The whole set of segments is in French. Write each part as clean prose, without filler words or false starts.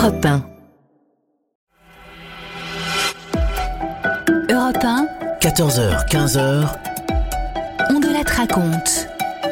Europe 1. Europe 1. 14h, 15h. On de la raconte.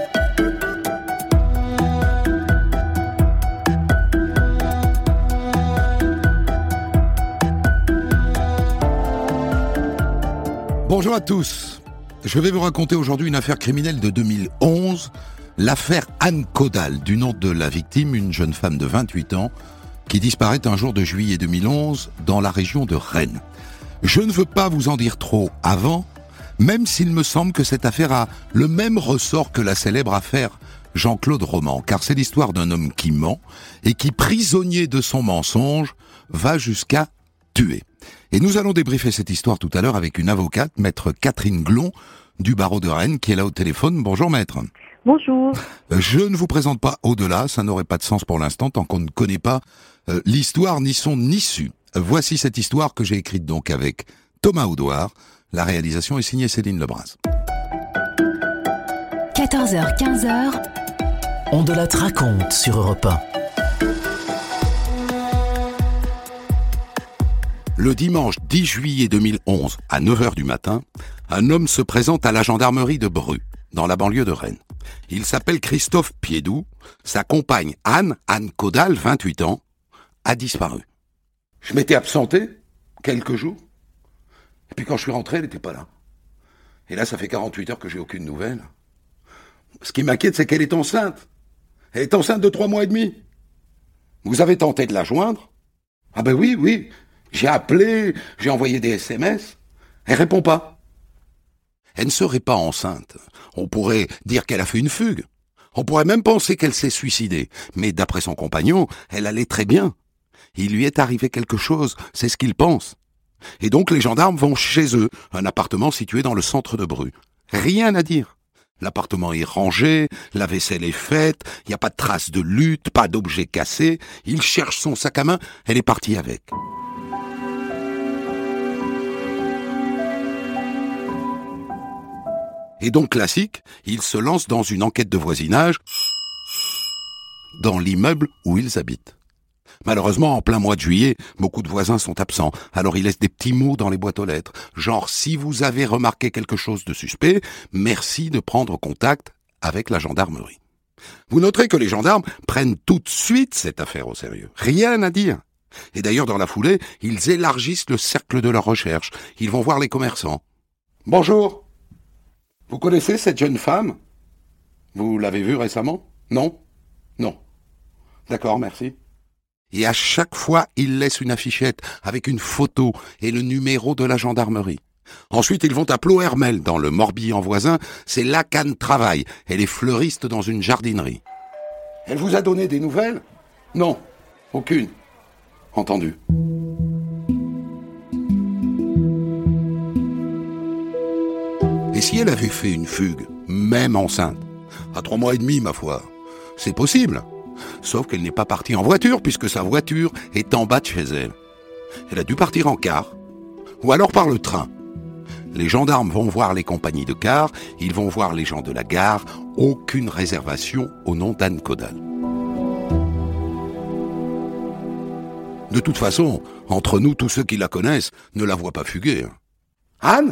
Bonjour à tous. Je vais vous raconter aujourd'hui une affaire criminelle de 2011, l'affaire Anne Caudal, du nom de la victime, une jeune femme de 28 ans, qui disparaît un jour de juillet 2011 dans la région de Rennes. Je ne veux pas vous en dire trop avant, même s'il me semble que cette affaire a le même ressort que la célèbre affaire Jean-Claude Roman, car c'est l'histoire d'un homme qui ment et qui, prisonnier de son mensonge, va jusqu'à tuer. Et nous allons débriefer cette histoire tout à l'heure avec une avocate, maître Catherine Glon, du barreau de Rennes, qui est là au téléphone. Bonjour maître. Bonjour. Je ne vous présente pas au-delà, ça n'aurait pas de sens pour l'instant tant qu'on ne connaît pas l'histoire ni son issue. Voici cette histoire que j'ai écrite donc avec Thomas Audouard. La réalisation est signée Céline Lebras. 14h, 15h. On de la raconte sur Europe 1. Le dimanche 10 juillet 2011, à 9h du matin, un homme se présente à la gendarmerie de Bru, dans la banlieue de Rennes. Il s'appelle Christophe Piédoux. Sa compagne Anne Caudal, 28 ans, a disparu. Je m'étais absenté quelques jours, et puis quand je suis rentré, elle n'était pas là. Et là, ça fait 48 heures que j'ai aucune nouvelle. Ce qui m'inquiète, c'est qu'elle est enceinte. Elle est enceinte de 3 mois et demi. Vous avez tenté de la joindre ? Ah ben oui. J'ai appelé, j'ai envoyé des SMS. Elle répond pas. Elle ne serait pas enceinte. On pourrait dire qu'elle a fait une fugue. On pourrait même penser qu'elle s'est suicidée. Mais d'après son compagnon, elle allait très bien. Il lui est arrivé quelque chose, c'est ce qu'il pense. Et donc les gendarmes vont chez eux, un appartement situé dans le centre de Bru. Rien à dire. L'appartement est rangé, la vaisselle est faite, il n'y a pas de traces de lutte, pas d'objets cassés. Il cherche son sac à main, elle est partie avec. Et donc classique, il se lance dans une enquête de voisinage dans l'immeuble où ils habitent. Malheureusement, en plein mois de juillet, beaucoup de voisins sont absents, alors il laisse des petits mots dans les boîtes aux lettres, genre « Si vous avez remarqué quelque chose de suspect, merci de prendre contact avec la gendarmerie ». Vous noterez que les gendarmes prennent tout de suite cette affaire au sérieux. Rien à dire. Et d'ailleurs, dans la foulée, ils élargissent le cercle de leur recherche. Ils vont voir les commerçants. « Bonjour. Vous connaissez cette jeune femme ? Vous l'avez vue récemment ? Non ? Non. D'accord, merci. » Et à chaque fois, il laisse une affichette avec une photo et le numéro de la gendarmerie. Ensuite, ils vont à Plohermel, dans le Morbihan voisin. C'est là qu'Anne travaille. Elle est fleuriste dans une jardinerie. Elle vous a donné des nouvelles ? Non, aucune. Entendu. Et si elle avait fait une fugue, même enceinte, à 3 mois et demi, ma foi, c'est possible. Sauf qu'elle n'est pas partie en voiture, puisque sa voiture est en bas de chez elle. Elle a dû partir en car, ou alors par le train. Les gendarmes vont voir les compagnies de car, ils vont voir les gens de la gare, aucune réservation au nom d'Anne Caudal. De toute façon, entre nous, tous ceux qui la connaissent ne la voient pas fuguer. Anne ?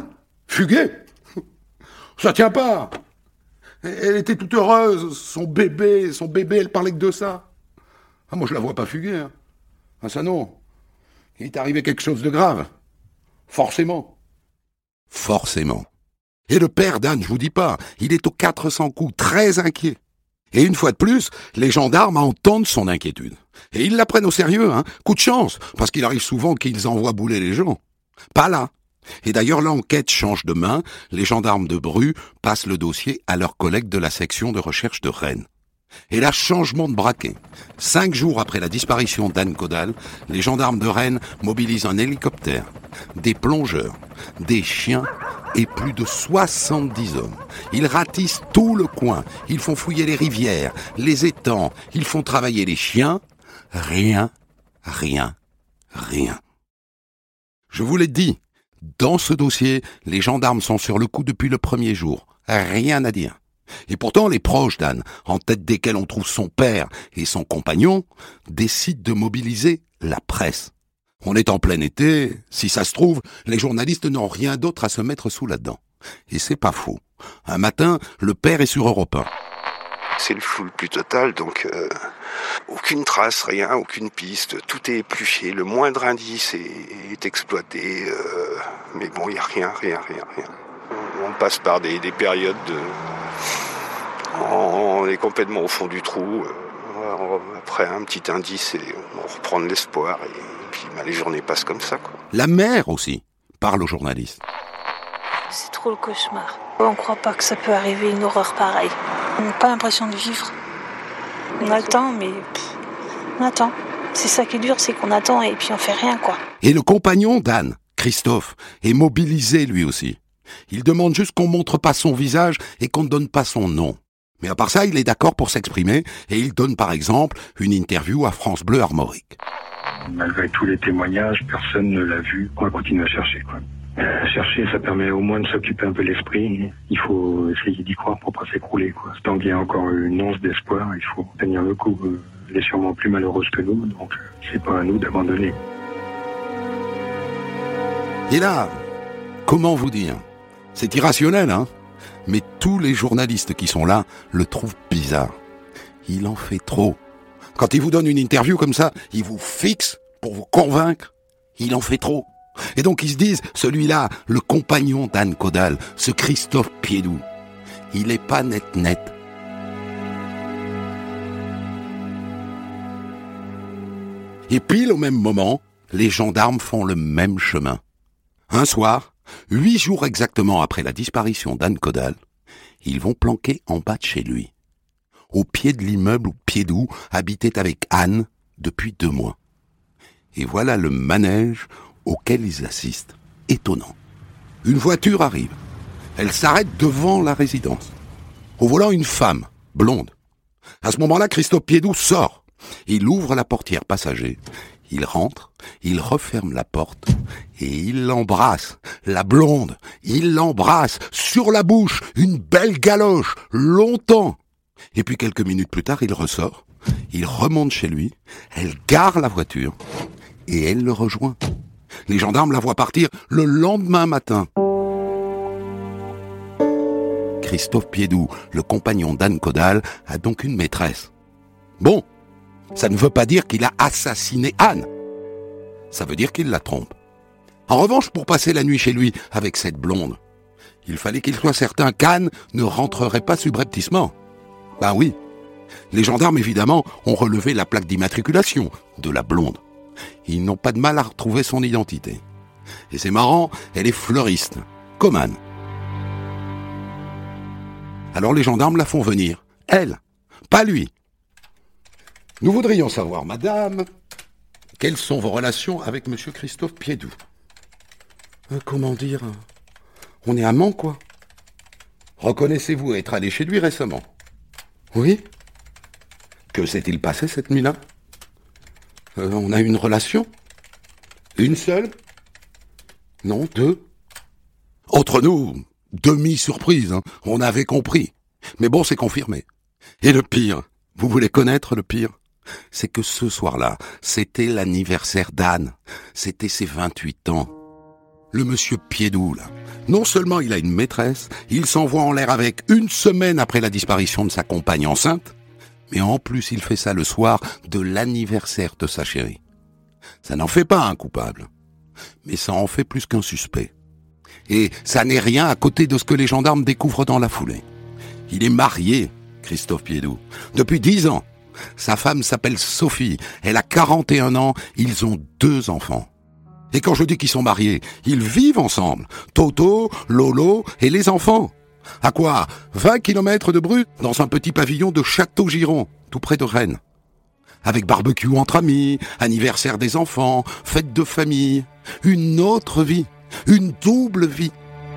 Fuguer ? Ça tient pas. Elle était toute heureuse, son bébé, elle parlait que de ça. Ah, moi je la vois pas fuguer. Ah ça non. Il est arrivé quelque chose de grave. Forcément. Et le père d'Anne, je vous dis pas, il est aux 400 coups, très inquiet. Et une fois de plus, les gendarmes entendent son inquiétude. Et ils la prennent au sérieux, coup de chance, parce qu'il arrive souvent qu'ils envoient bouler les gens. Pas là. Et d'ailleurs, l'enquête change de main. Les gendarmes de Bru passent le dossier à leurs collègues de la section de recherche de Rennes. Et là, changement de braquet. 5 jours après la disparition d'Anne Caudal, les gendarmes de Rennes mobilisent un hélicoptère, des plongeurs, des chiens et plus de 70 hommes. Ils ratissent tout le coin. Ils font fouiller les rivières, les étangs. Ils font travailler les chiens. Rien. Je vous l'ai dit. Dans ce dossier, les gendarmes sont sur le coup depuis le premier jour. Rien à dire. Et pourtant, les proches d'Anne, en tête desquels on trouve son père et son compagnon, décident de mobiliser la presse. On est en plein été, si ça se trouve, les journalistes n'ont rien d'autre à se mettre sous la dent. Et c'est pas faux. Un matin, le père est sur Europe 1. C'est le flou le plus total, donc aucune trace, rien, aucune piste, tout est épluché, le moindre indice est exploité, mais bon, il n'y a rien. On passe par des périodes on est complètement au fond du trou, après un petit indice, et on reprend de l'espoir, et puis les journées passent comme ça, quoi. La mère aussi parle aux journalistes. C'est trop le cauchemar. On ne croit pas que ça peut arriver une horreur pareille. On n'a pas l'impression de vivre. On attend, mais on attend. C'est ça qui est dur, c'est qu'on attend et puis on fait rien, quoi. Et le compagnon d'Anne, Christophe, est mobilisé lui aussi. Il demande juste qu'on montre pas son visage et qu'on ne donne pas son nom. Mais à part ça, il est d'accord pour s'exprimer et il donne par exemple une interview à France Bleu Armorique. Malgré tous les témoignages, personne ne l'a vu. On va continuer à chercher, quoi. Chercher, ça permet au moins de s'occuper un peu l'esprit. Il faut essayer d'y croire pour pas s'écrouler, quoi. Tant qu'il y a encore une once d'espoir, il faut tenir le coup. Elle est sûrement plus malheureuse que nous, donc c'est pas à nous d'abandonner. Et là, comment vous dire ? C'est irrationnel, hein ? Mais tous les journalistes qui sont là le trouvent bizarre. Il en fait trop. Quand il vous donne une interview comme ça, il vous fixe pour vous convaincre. Il en fait trop. Et donc ils se disent, celui-là, le compagnon d'Anne Caudal, ce Christophe Piédoux, il est pas net. Et pile au même moment, les gendarmes font le même chemin. Un soir, 8 jours exactement après la disparition d'Anne Caudal, ils vont planquer en bas de chez lui, au pied de l'immeuble où Piédoux habitait avec Anne depuis 2 mois. Et voilà le manège auquel ils assistent. Étonnant. Une voiture arrive. Elle s'arrête devant la résidence. Au volant, une femme, blonde. À ce moment-là, Christophe Piédoux sort. Il ouvre la portière passager. Il rentre, il referme la porte et il l'embrasse. La blonde, il l'embrasse sur la bouche, une belle galoche, longtemps. Et puis quelques minutes plus tard, il ressort. Il remonte chez lui. Elle gare la voiture et elle le rejoint. Les gendarmes la voient partir le lendemain matin. Christophe Piédoux, le compagnon d'Anne Caudal, a donc une maîtresse. Bon, ça ne veut pas dire qu'il a assassiné Anne. Ça veut dire qu'il la trompe. En revanche, pour passer la nuit chez lui avec cette blonde, il fallait qu'il soit certain qu'Anne ne rentrerait pas subrepticement. Ben oui. Les gendarmes, évidemment, ont relevé la plaque d'immatriculation de la blonde. Ils n'ont pas de mal à retrouver son identité. Et c'est marrant, elle est fleuriste, comme Anne. Alors les gendarmes la font venir. Elle, pas lui. Nous voudrions savoir, madame, quelles sont vos relations avec monsieur Christophe Piédoux ? Comment dire ? On est amants, quoi. Reconnaissez-vous être allé chez lui récemment ? Oui. Que s'est-il passé cette nuit-là ? On a une relation ? Une seule ? Non, 2. Entre nous, demi-surprise, hein. On avait compris. Mais bon, c'est confirmé. Et le pire, vous voulez connaître le pire ? C'est que ce soir-là, c'était l'anniversaire d'Anne. C'était ses 28 ans. Le monsieur Piédoux, là, non seulement il a une maîtresse, il s'envoie en l'air avec 1 semaine après la disparition de sa compagne enceinte, mais en plus il fait ça le soir de l'anniversaire de sa chérie. Ça n'en fait pas un coupable, mais ça en fait plus qu'un suspect. Et ça n'est rien à côté de ce que les gendarmes découvrent dans la foulée. Il est marié, Christophe Piédoux, depuis 10 ans. Sa femme s'appelle Sophie, elle a 41 ans, ils ont 2 enfants. Et quand je dis qu'ils sont mariés, ils vivent ensemble. Toto, Lolo et les enfants. À quoi ? 20 kilomètres de Bru, dans un petit pavillon de Château-Giron, tout près de Rennes. Avec barbecue entre amis, anniversaire des enfants, fête de famille. Une autre vie, une double vie.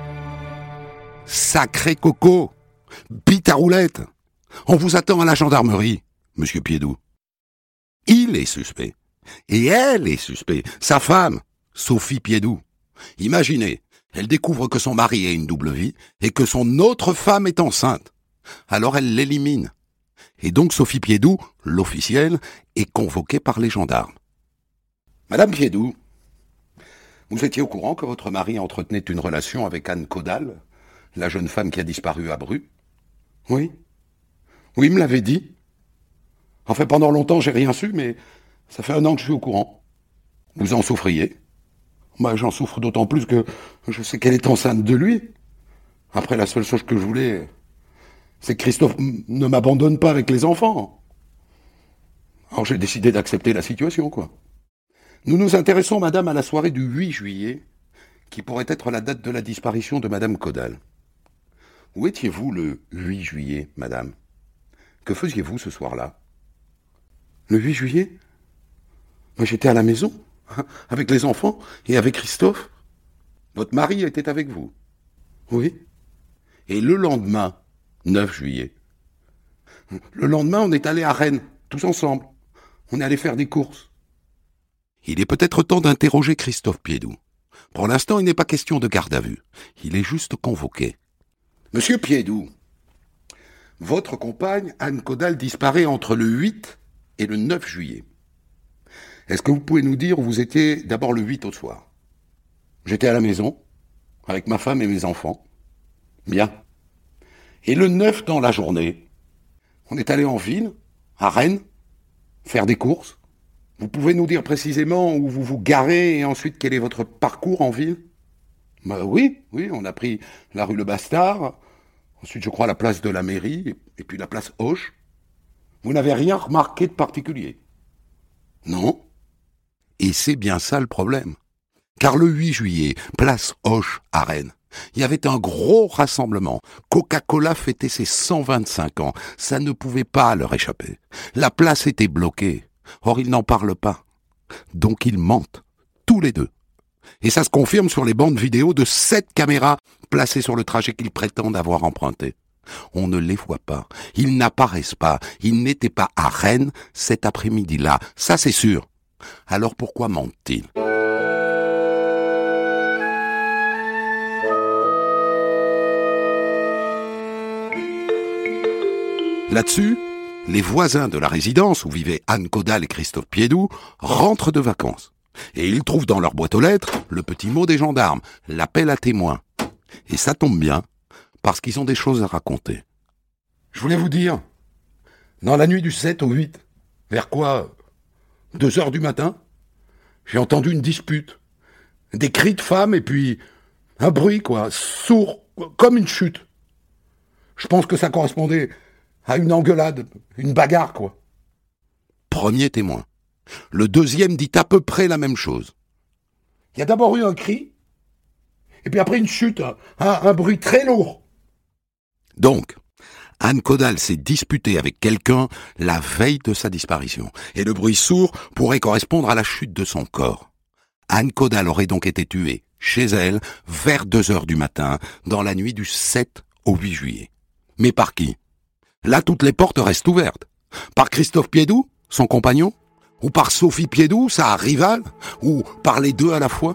Sacré coco, bite à roulette. On vous attend à la gendarmerie, monsieur Piédoux. Il est suspect. Et elle est suspect, sa femme, Sophie Piédoux. Imaginez, elle découvre que son mari a une double vie et que son autre femme est enceinte. Alors elle l'élimine. Et donc Sophie Piédoux, l'officielle, est convoquée par les gendarmes. Madame Piédoux, vous étiez au courant que votre mari entretenait une relation avec Anne Caudal, la jeune femme qui a disparu à Bru? Oui. Oui, il me l'avait dit. Enfin, pendant longtemps, j'ai rien su, mais ça fait 1 an que je suis au courant. Vous en souffriez? J'en souffre d'autant plus que je sais qu'elle est enceinte de lui. Après, la seule chose que je voulais, c'est que Christophe ne m'abandonne pas avec les enfants. Alors j'ai décidé d'accepter la situation, quoi. Nous nous intéressons, madame, à la soirée du 8 juillet, qui pourrait être la date de la disparition de madame Caudal. Où étiez-vous le 8 juillet, madame? Que faisiez-vous ce soir-là? Le 8 juillet? J'étais à la maison, avec les enfants et avec Christophe. Votre mari était avec vous? Oui. Et le lendemain, 9 juillet? Le lendemain, on est allé à Rennes, tous ensemble. On est allé faire des courses. Il est peut-être temps d'interroger Christophe Piédoux. Pour l'instant, il n'est pas question de garde à vue. Il est juste convoqué. Monsieur Piédoux, votre compagne, Anne Caudal, disparaît entre le 8 et le 9 juillet. Est-ce que vous pouvez nous dire où vous étiez d'abord le 8 au soir? J'étais à la maison, avec ma femme et mes enfants. Bien. Et le 9 dans la journée, on est allé en ville, à Rennes, faire des courses. Vous pouvez nous dire précisément où vous vous garez et ensuite quel est votre parcours en ville? Oui, on a pris la rue Le Bastard, ensuite je crois la place de la mairie, et puis la place Hoche. Vous n'avez rien remarqué de particulier? Non. Et c'est bien ça le problème. Car le 8 juillet, place Hoche à Rennes, il y avait un gros rassemblement. Coca-Cola fêtait ses 125 ans. Ça ne pouvait pas leur échapper. La place était bloquée. Or, ils n'en parlent pas. Donc ils mentent, tous les deux. Et ça se confirme sur les bandes vidéo de 7 caméras placées sur le trajet qu'ils prétendent avoir emprunté. On ne les voit pas, ils n'apparaissent pas, ils n'étaient pas à Rennes cet après-midi-là, ça c'est sûr. Alors pourquoi mentent-ils? Là-dessus, les voisins de la résidence où vivaient Anne Caudal et Christophe Piédoux rentrent de vacances. Et ils trouvent dans leur boîte aux lettres le petit mot des gendarmes, l'appel à témoins. Et ça tombe bien, parce qu'ils ont des choses à raconter. Je voulais vous dire, dans la nuit du 7 au 8, vers quoi, 2 heures du matin, j'ai entendu une dispute. Des cris de femmes et puis un bruit, sourd, comme une chute. Je pense que ça correspondait à une engueulade, une bagarre, Premier témoin. Le deuxième dit à peu près la même chose. Il y a d'abord eu un cri, et puis après une chute, un bruit très lourd. Donc, Anne Caudal s'est disputée avec quelqu'un la veille de sa disparition, et le bruit sourd pourrait correspondre à la chute de son corps. Anne Caudal aurait donc été tuée, chez elle, vers 2 heures du matin, dans la nuit du 7 au 8 juillet. Mais par qui? Là, toutes les portes restent ouvertes. Par Christophe Piédoux, son compagnon? Ou par Sophie Piédoux, sa rivale? Ou par les deux à la fois?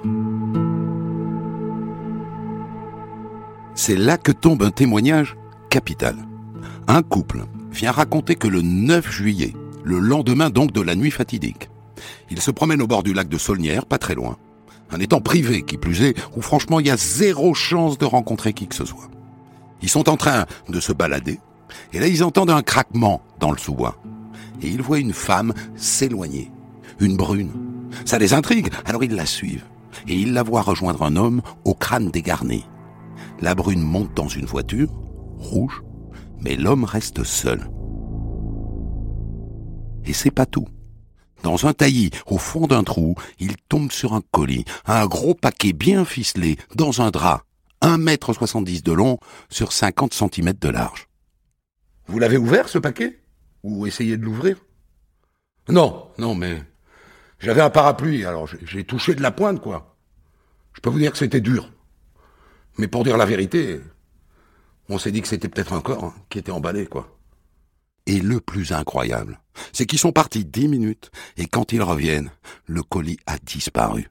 C'est là que tombe un témoignage capital. Un couple vient raconter que le 9 juillet, le lendemain donc de la nuit fatidique, ils se promènent au bord du lac de Saulnières, pas très loin. Un étang privé, qui plus est, où franchement il y a 0 chance de rencontrer qui que ce soit. Ils sont en train de se balader, et là ils entendent un craquement dans le sous-bois. Et ils voient une femme s'éloigner, une brune. Ça les intrigue, alors ils la suivent. Et ils la voient rejoindre un homme au crâne dégarni. La brune monte dans une voiture, rouge, mais l'homme reste seul. Et c'est pas tout. Dans un taillis, au fond d'un trou, il tombe sur un colis, un gros paquet bien ficelé, dans un drap, 1,70 m de long sur 50 cm de large. Vous l'avez ouvert, ce paquet? Ou essayé de l'ouvrir? Non, mais j'avais un parapluie, alors j'ai touché de la pointe, Je peux vous dire que c'était dur. Mais pour dire la vérité, on s'est dit que c'était peut-être un corps qui était emballé, Et le plus incroyable, c'est qu'ils sont partis 10 minutes, et quand ils reviennent, le colis a disparu.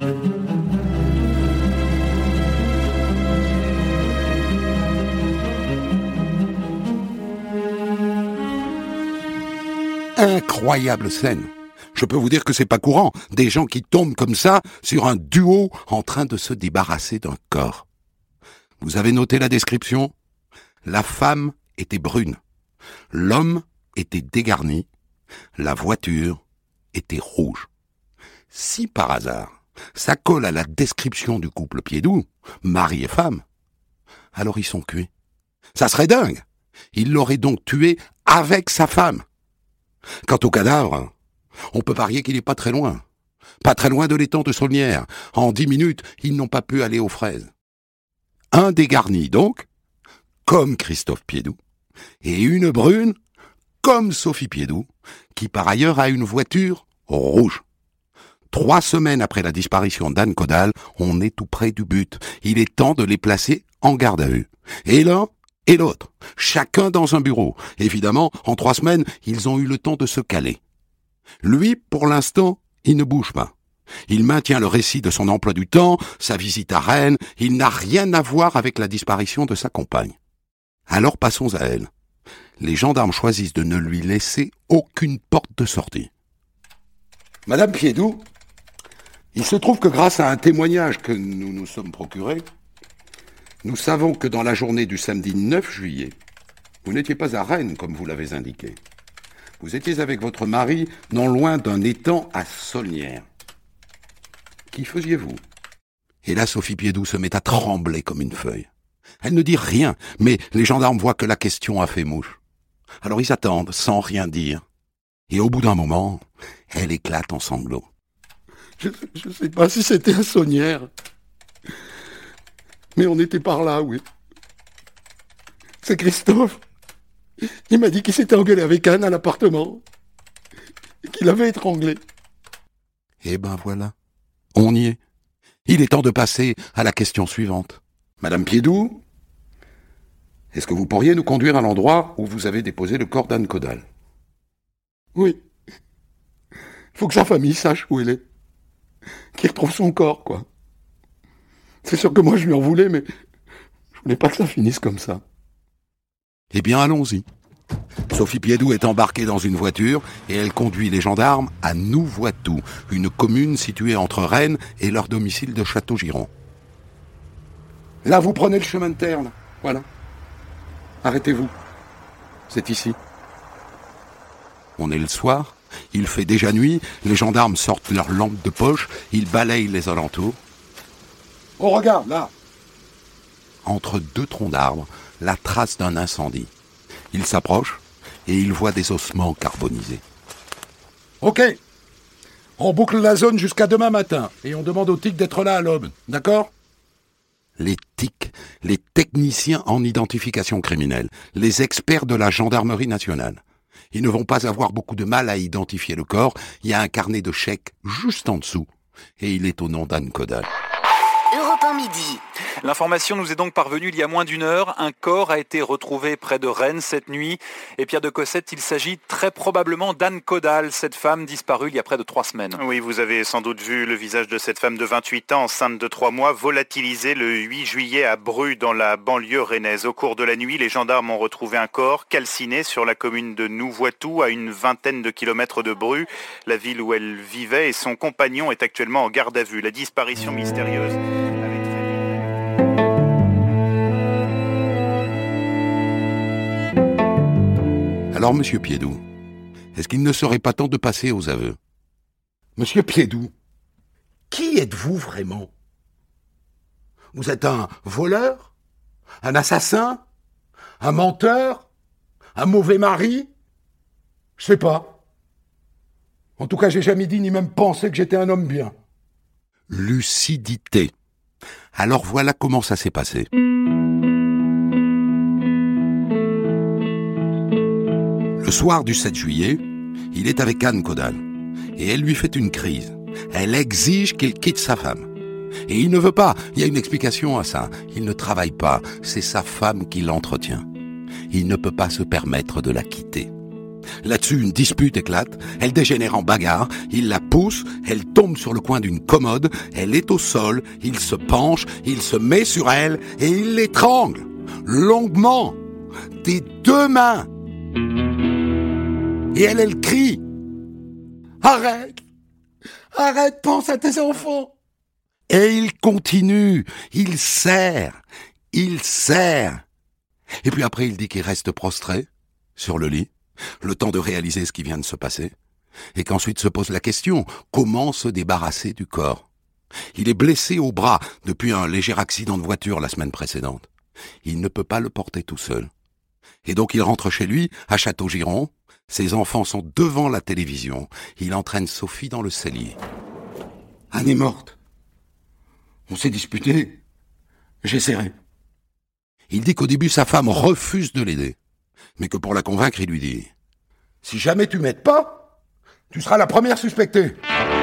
Incroyable scène. Je peux vous dire que c'est pas courant, des gens qui tombent comme ça sur un duo en train de se débarrasser d'un corps. Vous avez noté la description ? La femme était brune, l'homme était dégarni, la voiture était rouge. Si par hasard, ça colle à la description du couple Piédoux, mari et femme, alors ils sont cuits. Ça serait dingue. Il l'aurait donc tué avec sa femme. Quant au cadavre, on peut parier qu'il n'est pas très loin. Pas très loin de l'étang de Saulnières. En 10 minutes, ils n'ont pas pu aller aux fraises. Un dégarni donc, comme Christophe Piédoux, et une brune, comme Sophie Piédoux, qui par ailleurs a une voiture rouge. 3 semaines après la disparition d'Anne Caudal, on est tout près du but. Il est temps de les placer en garde à vue. Et l'un et l'autre, chacun dans un bureau. Évidemment, en 3 semaines, ils ont eu le temps de se caler. Lui, pour l'instant, il ne bouge pas. Il maintient le récit de son emploi du temps, sa visite à Rennes. Il n'a rien à voir avec la disparition de sa compagne. Alors passons à elle. Les gendarmes choisissent de ne lui laisser aucune porte de sortie. Madame Piédoux, il se trouve que grâce à un témoignage que nous nous sommes procurés, nous savons que dans la journée du samedi 9 juillet, vous n'étiez pas à Rennes comme vous l'avez indiqué. Vous étiez avec votre mari non loin d'un étang à Saulnières. Qu'y faisiez-vous ? Et là, Sophie Piédoux se met à trembler comme une feuille. Elle ne dit rien, mais les gendarmes voient que la question a fait mouche. Alors ils attendent, sans rien dire. Et au bout d'un moment, elle éclate en sanglots. Je ne sais pas si c'était à Saulnières, mais on était par là, oui. C'est Christophe. Il m'a dit qu'il s'était engueulé avec Anne à l'appartement, et qu'il avait étranglé. Eh ben voilà, on y est. Il est temps de passer à la question suivante. Madame Piédoux, est-ce que vous pourriez nous conduire à l'endroit où vous avez déposé le corps d'Anne Caudal ? Oui. Il faut que sa famille sache où elle est. Qu'il retrouve son corps, quoi. C'est sûr que moi je lui en voulais, mais je voulais pas que ça finisse comme ça. Eh bien, allons-y. Sophie Piédoux est embarquée dans une voiture et elle conduit les gendarmes à Nouvoitou, une commune située entre Rennes et leur domicile de Château-Giron. Là, vous prenez le chemin de terre, là. Voilà. Arrêtez-vous. C'est ici. On est le soir, il fait déjà nuit, les gendarmes sortent leurs lampes de poche, ils balayent les alentours. Oh, regarde, là. Entre 2 troncs d'arbres, la trace d'un incendie. Il s'approche et il voit des ossements carbonisés. Ok, on boucle la zone jusqu'à demain matin et on demande aux TIC d'être là à l'aube, d'accord ? Les TIC, les techniciens en identification criminelle, les experts de la gendarmerie nationale. Ils ne vont pas avoir beaucoup de mal à identifier le corps. Il y a un carnet de chèques juste en dessous et il est au nom d'Anne Caudal. Europe 1 midi. L'information nous est donc parvenue il y a moins d'1 heure. Un corps a été retrouvé près de Rennes cette nuit. Et Pierre de Cossette, il s'agit très probablement d'Anne Caudal, cette femme disparue il y a près de 3 semaines. Oui, vous avez sans doute vu le visage de cette femme de 28 ans, enceinte de 3 mois, volatilisé le 8 juillet à Bru, dans la banlieue rennaise. Au cours de la nuit, les gendarmes ont retrouvé un corps calciné sur la commune de Nouvoitou, à une vingtaine de kilomètres de Bru, la ville où elle vivait, et son compagnon est actuellement en garde à vue. La disparition mystérieuse... Alors, monsieur Piédoux, est-ce qu'il ne serait pas temps de passer aux aveux ? Monsieur Piédoux, qui êtes-vous vraiment ? Vous êtes un voleur ? Un assassin ? Un menteur ? Un mauvais mari ? Je sais pas. En tout cas, j'ai jamais dit ni même pensé que j'étais un homme bien. Lucidité. Alors voilà comment ça s'est passé. Le soir du 7 juillet, il est avec Anne Caudal et elle lui fait une crise. Elle exige qu'il quitte sa femme. Et il ne veut pas, il y a une explication à ça. Il ne travaille pas, c'est sa femme qui l'entretient. Il ne peut pas se permettre de la quitter. Là-dessus, une dispute éclate, elle dégénère en bagarre, il la pousse, elle tombe sur le coin d'une commode, elle est au sol, il se penche, il se met sur elle et il l'étrangle, longuement, des 2 mains. Et elle crie. Arrête! Arrête, pense à tes enfants! Et il continue, il serre. Et puis après, il dit qu'il reste prostré, sur le lit, le temps de réaliser ce qui vient de se passer, et qu'ensuite se pose la question, comment se débarrasser du corps? Il est blessé au bras depuis un léger accident de voiture la semaine précédente. Il ne peut pas le porter tout seul. Et donc il rentre chez lui, à Château-Giron. Ses enfants sont devant la télévision. Il entraîne Sophie dans le cellier. Anne est morte. On s'est disputé. J'ai serré. Il dit qu'au début, sa femme refuse de l'aider. Mais que pour la convaincre, il lui dit « Si jamais tu m'aides pas, tu seras la première suspectée. »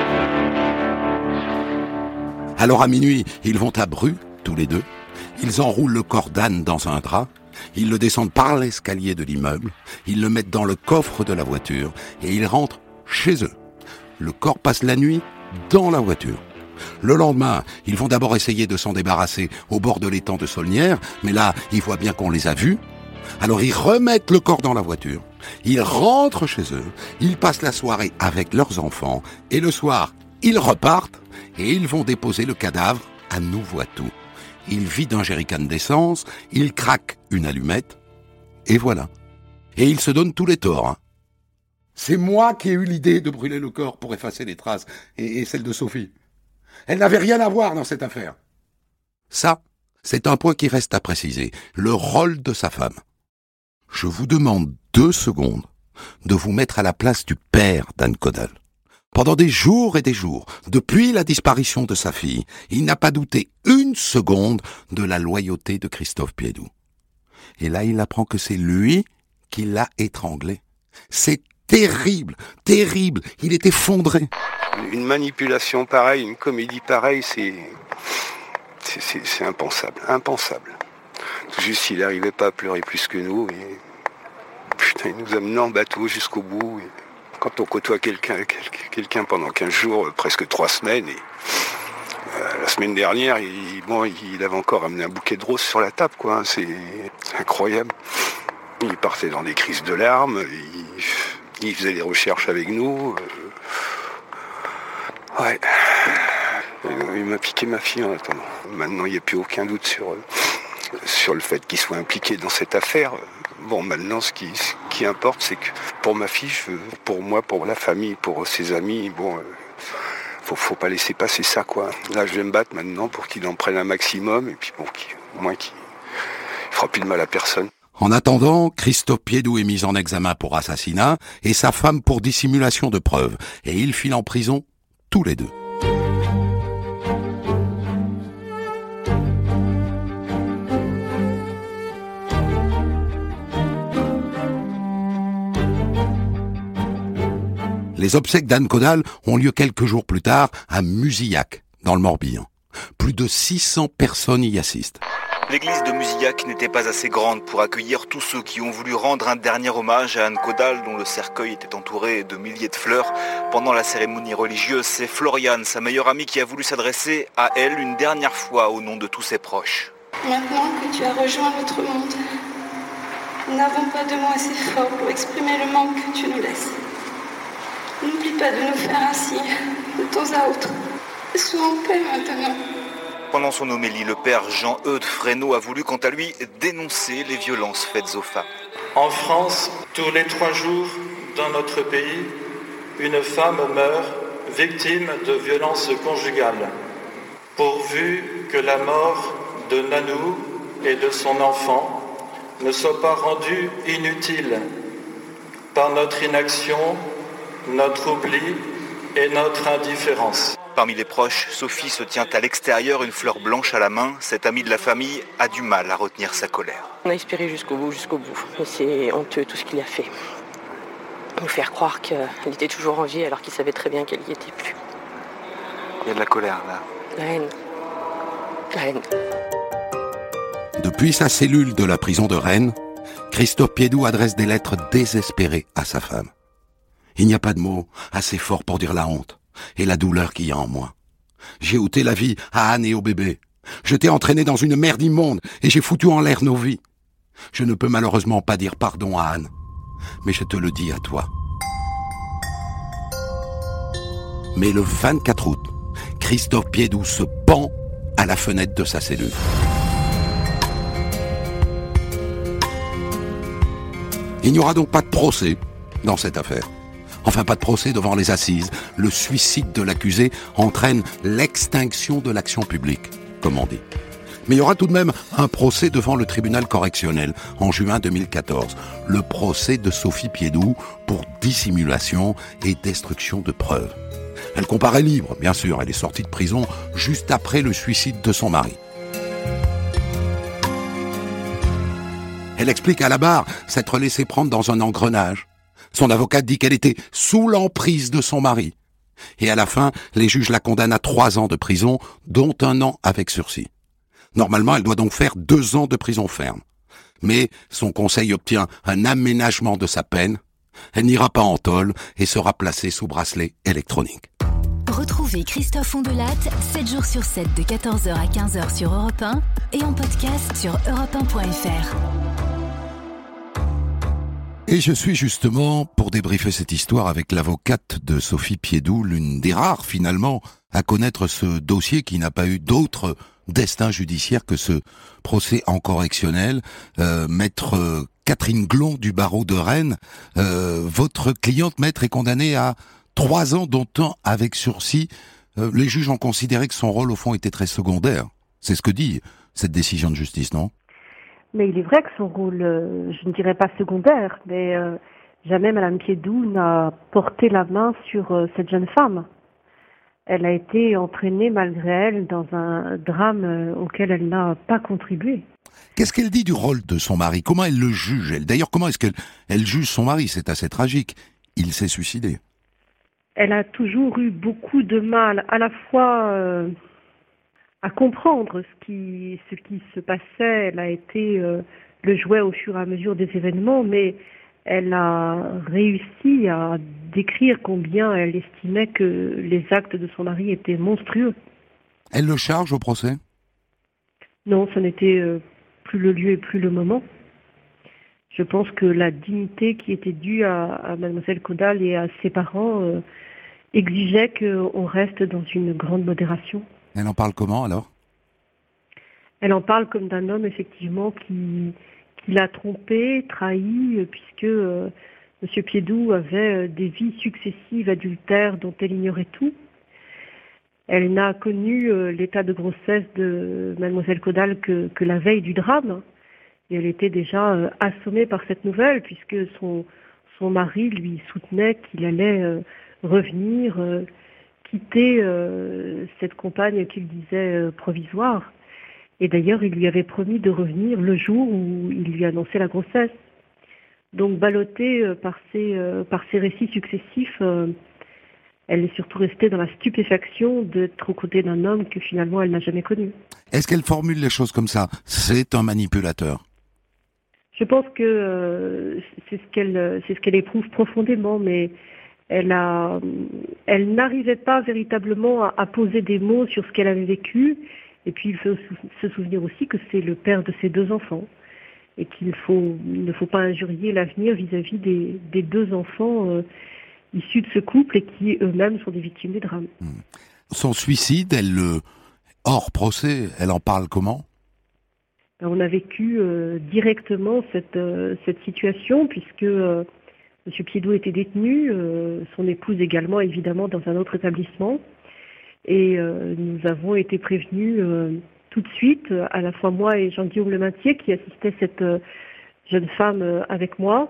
Alors à minuit, ils vont à Bru, tous les deux. Ils enroulent le corps d'Anne dans un drap. Ils le descendent par l'escalier de l'immeuble. Ils le mettent dans le coffre de la voiture. Et ils rentrent chez eux. Le corps passe la nuit dans la voiture. Le lendemain, ils vont d'abord essayer de s'en débarrasser au bord de l'étang de Saulnières. Mais là, ils voient bien qu'on les a vus. Alors ils remettent le corps dans la voiture. Ils rentrent chez eux. Ils passent la soirée avec leurs enfants. Et le soir, ils repartent. Et ils vont déposer le cadavre à Nouveau-Tout. Ils vident un jerrycan d'essence, ils craquent une allumette, et voilà. Et ils se donnent tous les torts. Hein. C'est moi qui ai eu l'idée de brûler le corps pour effacer les traces, et celle de Sophie. Elle n'avait rien à voir dans cette affaire. Ça, c'est un point qui reste à préciser, le rôle de sa femme. Je vous demande 2 secondes de vous mettre à la place du père d'Anne Caudal. Pendant des jours et des jours, depuis la disparition de sa fille, il n'a pas douté une seconde de la loyauté de Christophe Piédoux. Et là, il apprend que c'est lui qui l'a étranglé. C'est terrible, terrible. Il est effondré. Une manipulation pareille, une comédie pareille, c'est impensable, impensable. Tout juste, il n'arrivait pas à pleurer plus que nous. Et... Putain, il nous a menés en bateau jusqu'au bout. Et... Quand on côtoie quelqu'un pendant 15 jours, presque 3 semaines, et la semaine dernière, il avait encore amené un bouquet de roses sur la table, quoi. Hein, c'est incroyable. Il partait dans des crises de larmes, il faisait des recherches avec nous. Ouais. Il m'a piqué ma fille en attendant. Maintenant, il n'y a plus aucun doute sur le fait qu'il soit impliqué dans cette affaire. Bon, maintenant, ce qui importe, c'est que pour ma fille, pour moi, pour la famille, pour ses amis, bon, faut pas laisser passer ça, quoi. Là, je vais me battre maintenant pour qu'il en prenne un maximum, et puis bon, au moins qu'il fera plus de mal à personne. En attendant, Christophe Piédoux est mis en examen pour assassinat et sa femme pour dissimulation de preuves. Et ils filent en prison tous les deux. Les obsèques d'Anne Caudal ont lieu quelques jours plus tard à Musillac, dans le Morbihan. Plus de 600 personnes y assistent. L'église de Musillac n'était pas assez grande pour accueillir tous ceux qui ont voulu rendre un dernier hommage à Anne Caudal, dont le cercueil était entouré de milliers de fleurs. Pendant la cérémonie religieuse, c'est Floriane, sa meilleure amie, qui a voulu s'adresser à elle une dernière fois au nom de tous ses proches. Maintenant que tu as rejoint notre monde, nous n'avons pas de mots assez forts pour exprimer le manque que tu nous laisses. N'oublie pas de nous faire un signe de temps à autre. Sois en paix maintenant. Pendant son homélie, le père Jean-Eudes Fresneau a voulu quant à lui dénoncer les violences faites aux femmes. En France, tous les 3 jours dans notre pays, une femme meurt victime de violences conjugales. Pourvu que la mort de Nanou et de son enfant ne soit pas rendue inutile par notre inaction, notre oubli et notre indifférence. Parmi les proches, Sophie se tient à l'extérieur, une fleur blanche à la main. Cette amie de la famille a du mal à retenir sa colère. On a espéré jusqu'au bout. Et c'est honteux tout ce qu'il a fait. Nous faire croire qu'elle était toujours en vie alors qu'il savait très bien qu'elle n'y était plus. Il y a de la colère là. La haine. Depuis sa cellule de la prison de Rennes, Christophe Piédoux adresse des lettres désespérées à sa femme. Il n'y a pas de mots assez forts pour dire la honte et la douleur qu'il y a en moi. J'ai ôté la vie à Anne et au bébé. Je t'ai entraîné dans une merde immonde et j'ai foutu en l'air nos vies. Je ne peux malheureusement pas dire pardon à Anne, mais je te le dis à toi. Mais le 24 août, Christophe Piédoux se pend à la fenêtre de sa cellule. Il n'y aura donc pas de procès dans cette affaire. Enfin, pas de procès devant les assises. Le suicide de l'accusé entraîne l'extinction de l'action publique, comme on dit. Mais il y aura tout de même un procès devant le tribunal correctionnel en juin 2014. Le procès de Sophie Piédoux pour dissimulation et destruction de preuves. Elle comparaît libre, bien sûr. Elle est sortie de prison juste après le suicide de son mari. Elle explique à la barre s'être laissée prendre dans un engrenage. Son avocate dit qu'elle était sous l'emprise de son mari. Et à la fin, les juges la condamnent à 3 ans de prison, dont 1 an avec sursis. Normalement, elle doit donc faire 2 ans de prison ferme. Mais son conseil obtient un aménagement de sa peine. Elle n'ira pas en tôle et sera placée sous bracelet électronique. Retrouvez Christophe Ondelatte 7 jours sur 7 de 14h à 15h sur Europe 1 et en podcast sur europe1.fr. Et je suis justement pour débriefer cette histoire avec l'avocate de Sophie Piédoux, l'une des rares finalement à connaître ce dossier qui n'a pas eu d'autre destin judiciaire que ce procès en correctionnel. Maître Catherine Glon du barreau de Rennes, votre cliente maître est condamnée à 3 ans dont 1 avec sursis. Les juges ont considéré que son rôle au fond était très secondaire. C'est ce que dit cette décision de justice, non ? Mais il est vrai que son rôle, je ne dirais pas secondaire, mais jamais Madame Piédoux n'a porté la main sur cette jeune femme. Elle a été entraînée malgré elle dans un drame auquel elle n'a pas contribué. Qu'est-ce qu'elle dit du rôle de son mari ? Comment elle le juge, elle ? D'ailleurs, comment est-ce qu'elle juge son mari ? C'est assez tragique. Il s'est suicidé. Elle a toujours eu beaucoup de mal à la fois à comprendre ce qui se passait. Elle a été le jouet au fur et à mesure des événements, mais elle a réussi à décrire combien elle estimait que les actes de son mari étaient monstrueux. Elle le charge au procès ? Non, ce n'était plus le lieu et plus le moment. Je pense que la dignité qui était due à Mademoiselle Caudal et à ses parents exigeait qu'on reste dans une grande modération. Elle en parle comment alors ? Elle en parle comme d'un homme effectivement qui l'a trompée, trahi, puisque M. Piédoux avait des vies successives adultères dont elle ignorait tout. Elle n'a connu l'état de grossesse de Mademoiselle Caudal que la veille du drame. Et elle était déjà assommée par cette nouvelle, puisque son mari lui soutenait qu'il allait revenir, quitter cette compagne qu'il disait provisoire. Et d'ailleurs, il lui avait promis de revenir le jour où il lui annonçait la grossesse. Donc, ballottée par ces récits successifs, elle est surtout restée dans la stupéfaction d'être aux côtés d'un homme que finalement elle n'a jamais connu. Est-ce qu'elle formule les choses comme ça ? C'est un manipulateur. Je pense que c'est ce qu'elle éprouve profondément, mais elle n'arrivait pas véritablement à poser des mots sur ce qu'elle avait vécu. Et puis il faut se souvenir aussi que c'est le père de ses 2 enfants et qu'il ne faut pas injurier l'avenir vis-à-vis des 2 enfants issus de ce couple et qui eux-mêmes sont des victimes des drames. Son suicide, hors procès, elle en parle comment ? On a vécu directement cette situation puisque M. Piédoux était détenu, son épouse également évidemment dans un autre établissement. Et nous avons été prévenus tout de suite, à la fois moi et Jean-Guillaume Lemintier qui assistait cette jeune femme avec moi,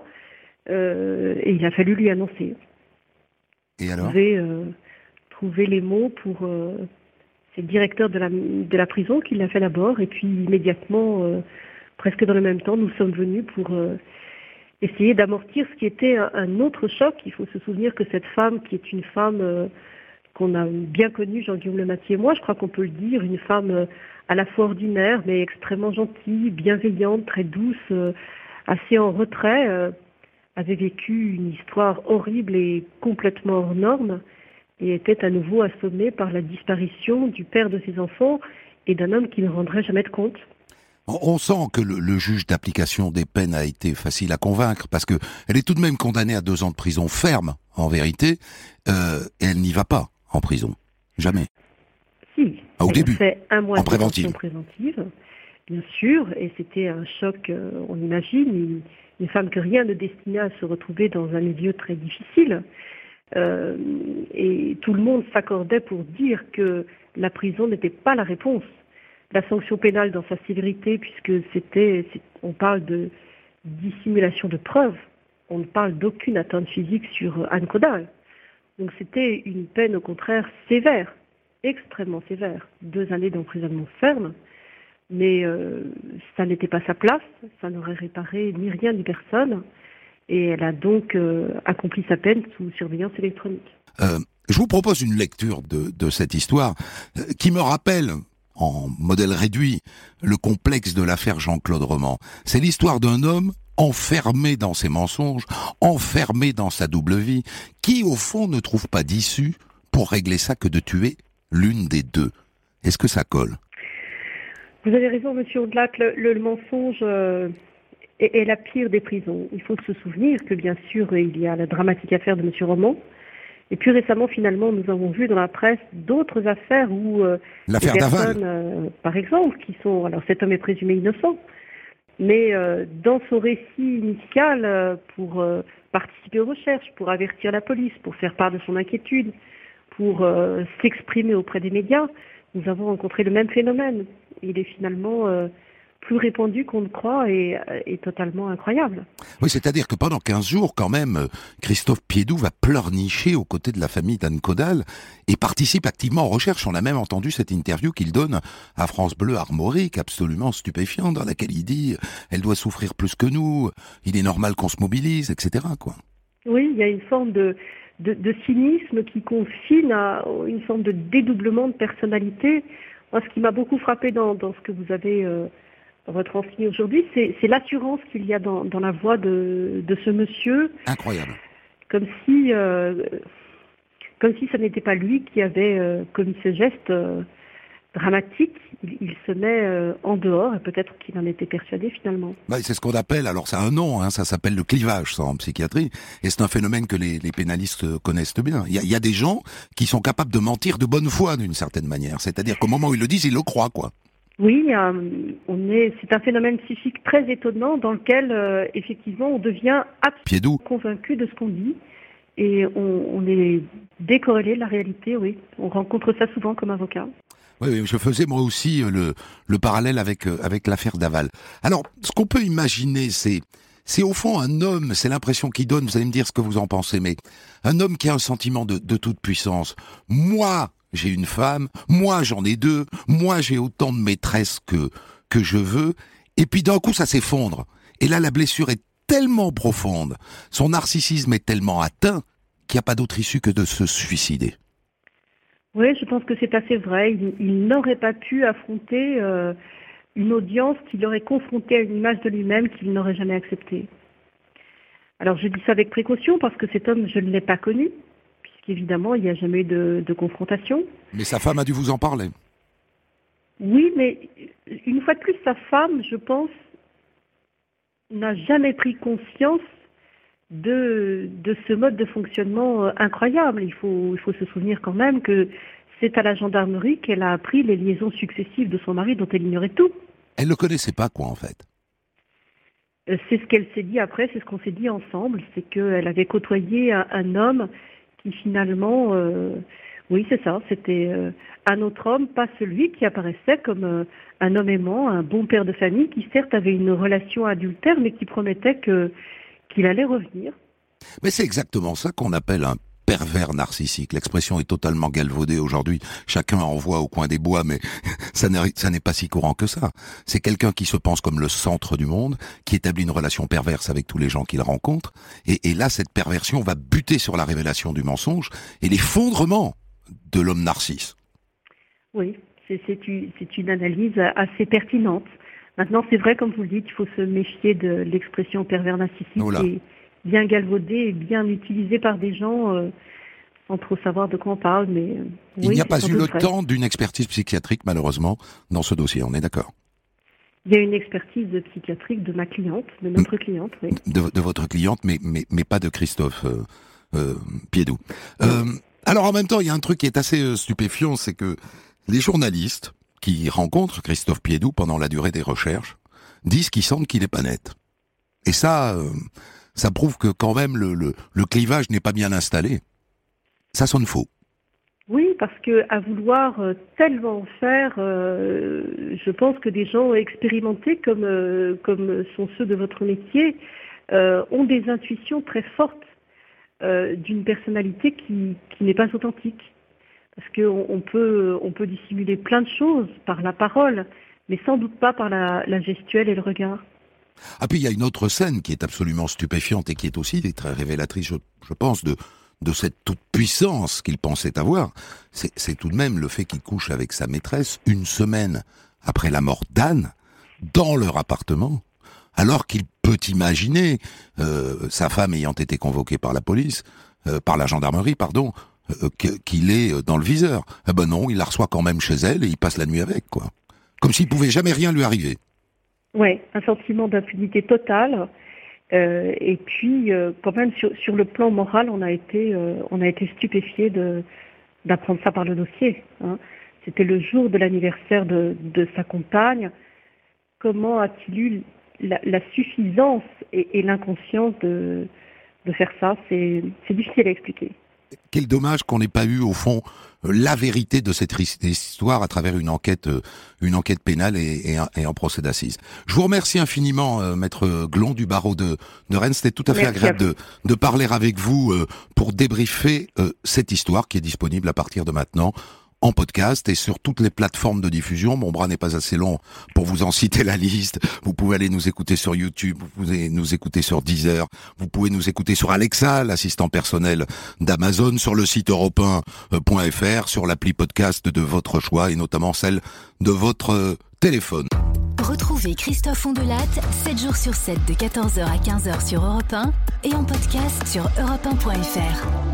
et il a fallu lui annoncer. Et alors ? Trouver les mots pour... c'est le directeur de la prison qui l'a fait d'abord, et puis immédiatement, presque dans le même temps, nous sommes venus pour essayer d'amortir ce qui était un autre choc. Il faut se souvenir que cette femme, qui est une femme... qu'on a bien connu, Jean-Guillaume Lemintier et moi, je crois qu'on peut le dire, une femme à la fois ordinaire, mais extrêmement gentille, bienveillante, très douce, assez en retrait, avait vécu une histoire horrible et complètement hors norme, et était à nouveau assommée par la disparition du père de ses enfants et d'un homme qui ne rendrait jamais de compte. On sent que le juge d'application des peines a été facile à convaincre, parce que elle est tout de même condamnée à 2 ans de prison ferme, en vérité, et elle n'y va pas. en prison. Jamais. Si. Au début. Fait un mois en de préventive. Préventive, bien sûr, et c'était un choc, on imagine, une femme que rien ne destinait à se retrouver dans un milieu très difficile. Et tout le monde s'accordait pour dire que la prison n'était pas la réponse. La sanction pénale dans sa sévérité, puisque on parle de dissimulation de preuves, on ne parle d'aucune atteinte physique sur Anne Caudal. Donc c'était une peine au contraire sévère, extrêmement sévère. 2 années d'emprisonnement ferme, mais ça n'était pas sa place, ça n'aurait réparé ni rien ni personne, et elle a donc accompli sa peine sous surveillance électronique. Je vous propose une lecture de cette histoire qui me rappelle, en modèle réduit, le complexe de l'affaire Jean-Claude Roman. C'est l'histoire d'un homme enfermé dans ses mensonges, enfermé dans sa double vie, qui au fond ne trouve pas d'issue pour régler ça que de tuer l'une des deux. Est-ce que ça colle ? Vous avez raison, monsieur Audelat, le mensonge est la pire des prisons. Il faut se souvenir que bien sûr il y a la dramatique affaire de monsieur Roman, et plus récemment finalement nous avons vu dans la presse d'autres affaires où l'affaire des personnes, par exemple, qui sont... Alors cet homme est présumé innocent, mais dans son récit initial, pour participer aux recherches, pour avertir la police, pour faire part de son inquiétude, pour s'exprimer auprès des médias, nous avons rencontré le même phénomène. Il est finalement plus répandu qu'on ne croit et totalement incroyable. Oui, c'est-à-dire que pendant 15 jours, quand même, Christophe Piédoux va pleurnicher aux côtés de la famille d'Anne Caudal et participe activement aux recherches. On a même entendu cette interview qu'il donne à France Bleu Armorique, absolument stupéfiante, dans laquelle il dit « Elle doit souffrir plus que nous, il est normal qu'on se mobilise, etc. » quoi. Oui, il y a une forme de cynisme qui confine à une forme de dédoublement de personnalité. Moi, ce qui m'a beaucoup frappé dans ce que vous avez retransmis aujourd'hui, c'est l'assurance qu'il y a dans la voix de ce monsieur. Incroyable. Comme si ce n'était pas lui qui avait commis ce geste dramatique. Il se met en dehors et peut-être qu'il en était persuadé finalement. Bah, c'est ce qu'on appelle, alors ça a un nom, ça s'appelle le clivage, ça, en psychiatrie, et c'est un phénomène que les pénalistes connaissent bien. Il y a des gens qui sont capables de mentir de bonne foi d'une certaine manière, c'est-à-dire qu'au moment où ils le disent, ils le croient, quoi. Oui, c'est un phénomène psychique très étonnant dans lequel, effectivement, on devient absolument convaincu de ce qu'on dit et on est décorrélé de la réalité, oui. On rencontre ça souvent comme avocat. Oui, je faisais moi aussi le parallèle avec l'affaire Daval. Alors, ce qu'on peut imaginer, c'est au fond un homme, c'est l'impression qu'il donne, vous allez me dire ce que vous en pensez, mais un homme qui a un sentiment de toute puissance. Moi, j'ai une femme, moi j'en ai 2, moi j'ai autant de maîtresses que je veux, et puis d'un coup ça s'effondre. Et là la blessure est tellement profonde, son narcissisme est tellement atteint qu'il n'y a pas d'autre issue que de se suicider. Oui, je pense que c'est assez vrai. Il n'aurait pas pu affronter une audience qui l'aurait confronté à une image de lui-même qu'il n'aurait jamais acceptée. Alors je dis ça avec précaution parce que cet homme, je ne l'ai pas connu, puisqu'évidemment, il n'y a jamais eu de confrontation. Mais sa femme a dû vous en parler. Oui, mais une fois de plus, sa femme, je pense, n'a jamais pris conscience de ce mode de fonctionnement incroyable. Il faut se souvenir quand même que c'est à la gendarmerie qu'elle a appris les liaisons successives de son mari dont elle ignorait tout. Elle ne connaissait pas quoi en fait. C'est ce qu'elle s'est dit après, c'est ce qu'on s'est dit ensemble, c'est qu'elle avait côtoyé un homme qui finalement, oui c'est ça, c'était un autre homme, pas celui qui apparaissait comme un homme aimant, un bon père de famille qui certes avait une relation adultère mais qui promettait qu'il allait revenir. Mais c'est exactement ça qu'on appelle un pervers narcissique. L'expression est totalement galvaudée aujourd'hui. Chacun en voit au coin des bois, mais ça n'est pas si courant que ça. C'est quelqu'un qui se pense comme le centre du monde, qui établit une relation perverse avec tous les gens qu'il rencontre. Et là, cette perversion va buter sur la révélation du mensonge et l'effondrement de l'homme narcisse. Oui, c'est une analyse assez pertinente. Maintenant, c'est vrai, comme vous le dites, il faut se méfier de l'expression pervers narcissique qui est bien galvaudée et bien utilisée par des gens sans trop savoir de quoi on parle. Mais il n'y a pas eu le temps d'une expertise psychiatrique, malheureusement, dans ce dossier, on est d'accord? Il y a une expertise psychiatrique de ma cliente, de notre cliente, oui. De votre cliente, mais pas de Christophe Piédoux. Alors en même temps, il y a un truc qui est assez stupéfiant, c'est que les journalistes qui rencontrent Christophe Piédoux pendant la durée des recherches disent qu'ils sentent qu'il est pas net. Et ça prouve que quand même le clivage n'est pas bien installé. Ça sonne faux. Oui, parce que à vouloir tellement faire, je pense que des gens expérimentés comme sont ceux de votre métier ont des intuitions très fortes d'une personnalité qui n'est pas authentique. Parce qu'on peut dissimuler plein de choses par la parole, mais sans doute pas par la gestuelle et le regard. Ah, puis il y a une autre scène qui est absolument stupéfiante et qui est aussi très révélatrice, je pense, de cette toute-puissance qu'il pensait avoir. C'est tout de même le fait qu'il couche avec sa maîtresse une semaine après la mort d'Anne, dans leur appartement, alors qu'il peut imaginer, sa femme ayant été convoquée par la police, par la gendarmerie, pardon, qu'il est dans le viseur. Eh ben non, il la reçoit quand même chez elle et il passe la nuit avec, quoi. Comme s'il pouvait jamais rien lui arriver. Ouais, un sentiment d'impunité totale. Et puis, quand même, sur le plan moral, on a été stupéfiés d'apprendre ça par le dossier. Hein. C'était le jour de l'anniversaire de sa compagne. Comment a-t-il eu la suffisance et l'inconscience de faire ça? C'est difficile à expliquer. Quel dommage qu'on n'ait pas eu, au fond, la vérité de cette histoire à travers une enquête pénale et un procès d'assises. Je vous remercie infiniment, Maître Glon du barreau de Rennes. C'était tout à fait agréable de parler avec vous pour débriefer cette histoire qui est disponible à partir de maintenant en podcast et sur toutes les plateformes de diffusion. Mon bras n'est pas assez long pour vous en citer la liste. Vous pouvez aller nous écouter sur YouTube, vous pouvez nous écouter sur Deezer, vous pouvez nous écouter sur Alexa, l'assistant personnel d'Amazon, sur le site europe1.fr, sur l'appli podcast de votre choix et notamment celle de votre téléphone. Retrouvez Christophe Ondelat 7 jours sur 7 de 14h à 15h sur Europe 1 et en podcast sur europe1.fr.